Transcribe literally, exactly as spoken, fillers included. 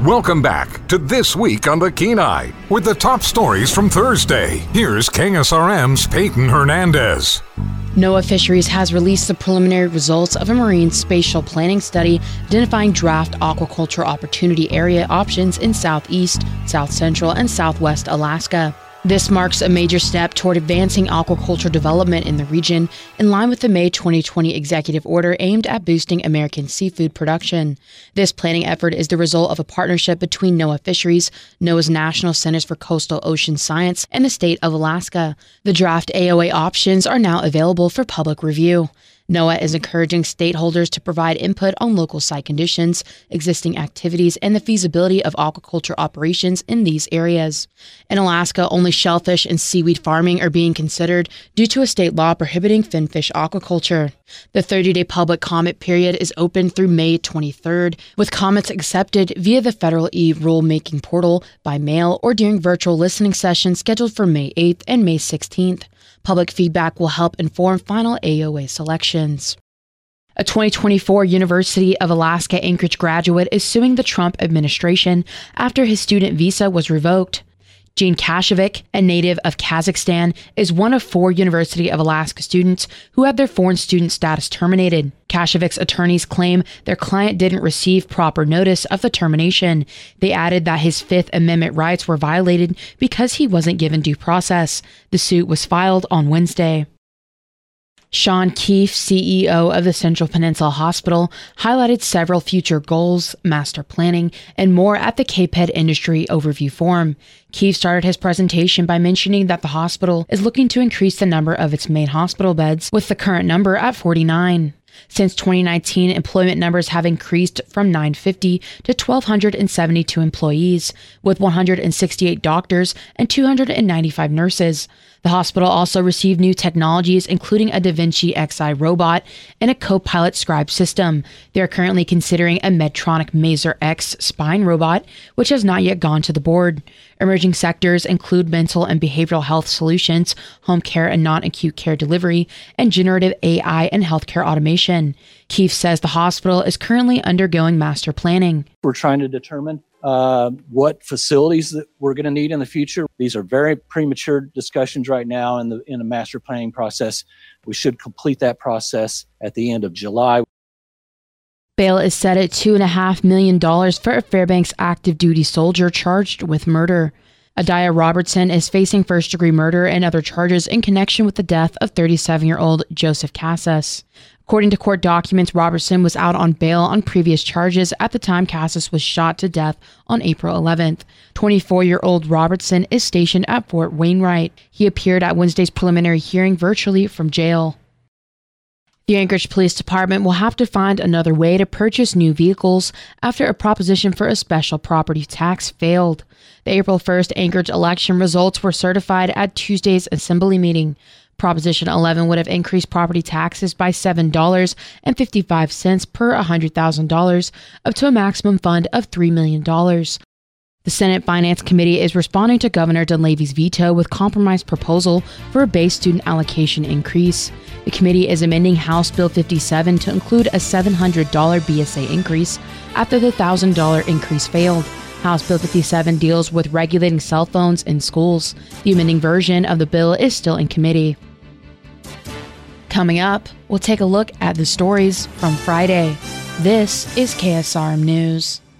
Welcome back to This Week on the Kenai with the top stories from Thursday. Here's K S R M's Peyton Hernandez. NOAA Fisheries has released the preliminary results of a marine spatial planning study identifying draft aquaculture opportunity area options in southeast, south central, and southwest Alaska. This marks a major step toward advancing aquaculture development in the region, in line with the May twenty twenty executive order aimed at boosting American seafood production. This planning effort is the result of a partnership between NOAA Fisheries, NOAA's National Centers for Coastal Ocean Science, and the state of Alaska. The draft A O A options are now available for public review. NOAA is encouraging stakeholders to provide input on local site conditions, existing activities, and the feasibility of aquaculture operations in these areas. In Alaska, only shellfish and seaweed farming are being considered due to a state law prohibiting finfish aquaculture. The thirty-day public comment period is open through May twenty-third, with comments accepted via the federal e-rulemaking portal, by mail, or during virtual listening sessions scheduled for May eighth and May sixteenth. Public feedback will help inform final A O A selections. A twenty twenty-four University of Alaska Anchorage graduate is suing the Trump administration after his student visa was revoked. Gene Kashevic, a native of Kazakhstan, is one of four University of Alaska students who had their foreign student status terminated. Kashevic's attorneys claim their client didn't receive proper notice of the termination. They added that his Fifth Amendment rights were violated because he wasn't given due process. The suit was filed on Wednesday. Sean Keefe, C E O of the Central Peninsula Hospital, highlighted several future goals, master planning, and more at the C A P E D Industry Overview Forum. Keefe started his presentation by mentioning that the hospital is looking to increase the number of its main hospital beds, with the current number at forty-nine. Since twenty nineteen, employment numbers have increased from nine hundred fifty to one thousand two hundred seventy-two employees, with one hundred sixty-eight doctors and two hundred ninety-five nurses. The hospital also received new technologies, including a Da Vinci X I robot and a Copilot scribe system. They are currently considering a Medtronic Mazer X spine robot, which has not yet gone to the board. Emerging sectors include mental and behavioral health solutions, home care and non-acute care delivery, and generative A I and healthcare automation. Keefe says the hospital is currently undergoing master planning. We're trying to determine uh, what facilities that we're going to need in the future. These are very premature discussions right now in the in the master planning process. We should complete that process at the end of July. Bail is set at two point five million dollars for a Fairbanks active duty soldier charged with murder. Adiah Robertson is facing first-degree murder and other charges in connection with the death of thirty-seven-year-old Joseph Casas. According to court documents, Robertson was out on bail on previous charges at the time Casas was shot to death on April eleventh. twenty-four-year-old Robertson is stationed at Fort Wainwright. He appeared at Wednesday's preliminary hearing virtually from jail. The Anchorage Police Department will have to find another way to purchase new vehicles after a proposition for a special property tax failed. The April first Anchorage election results were certified at Tuesday's assembly meeting. Proposition eleven would have increased property taxes by seven dollars and fifty-five cents per one hundred thousand dollars, up to a maximum fund of three million dollars. The Senate Finance Committee is responding to Governor Dunleavy's veto with compromise proposal for a base student allocation increase. The committee is amending House Bill fifty-seven to include a seven hundred dollars B S A increase after the one thousand dollars increase failed. House Bill fifty-seven deals with regulating cell phones in schools. The amending version of the bill is still in committee. Coming up, we'll take a look at the stories from Friday. This is K S R M News.